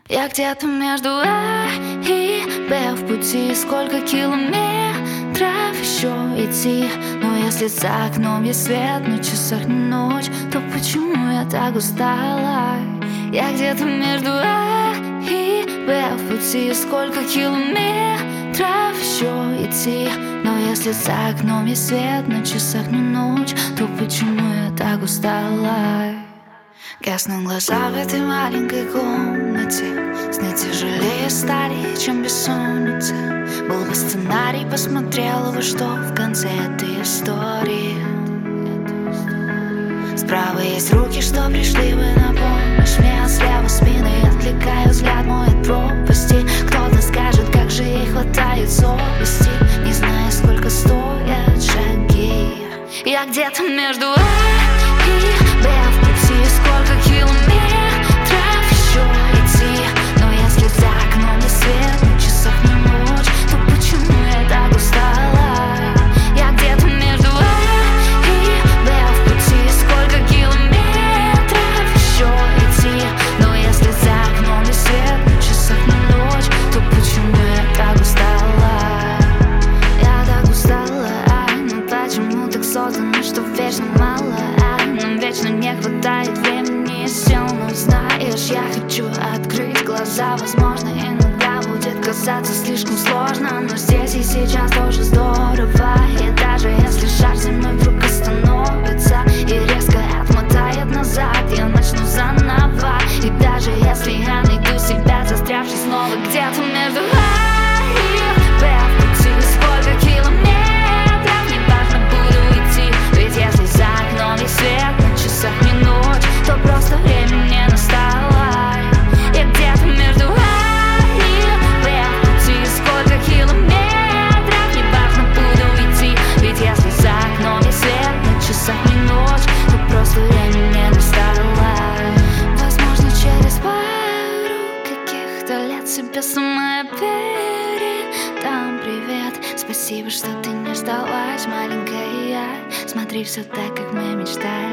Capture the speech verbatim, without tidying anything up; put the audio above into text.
Я где-то между А и Б в пути. Сколько километров еще идти? Но если за окном есть свет, на часах не ночь, то почему я так устала? Я где-то между А и Б в пути. Сколько километров еще идти? Но если за окном есть свет, на часах не ночь, то почему я так устала? Гаснут глаза в этой маленькой комнате. Сны тяжелее стали, чем бессонница. Был бы сценарий, посмотрела бы, что в конце этой истории. Справа есть руки, что пришли бы на помощь мне, а слева спины отвлекаю взгляд мой от пропасти. Кто-то скажет, как же ей хватает совести, не зная, сколько стоят шаги. Я где-то между А и Б в пути. Сколько километров еще идти? Но если за окном есть свет, на часах не ночь, то почему я так устала? Я где-то между А и Б в пути. Сколько километров еще идти? Но если за окном есть свет, на часах не ночь, то почему я так устала? Я так устала, ай, ну почему так создано, что вечно мало, ай, нам вечно не хватает времени и сил. Но знаешь, я хочу открыть глаза. Возможно, иногда будет казаться слишком сложно, но здесь и сейчас тоже здорово. И даже если шаг земной вдруг остановится и резко отмотает назад, я начну заново. И даже если я найду себя застрявшей снова где-то между А и Б в пути. Сколько километров, неважно, буду идти. Ведь если за окном есть свет, на часах не ночь, то просто время не настало. Я где-то между А и Б в пути. Сколько километров, неважно, буду идти. Ведь если за окном есть свет, на часах не ночь, то просто время не настало. Возможно, через пару каких-то лет себе сама передам привет. Спасибо, что ты не сдалась, маленькая я. Смотри, все так, как мы мечтали.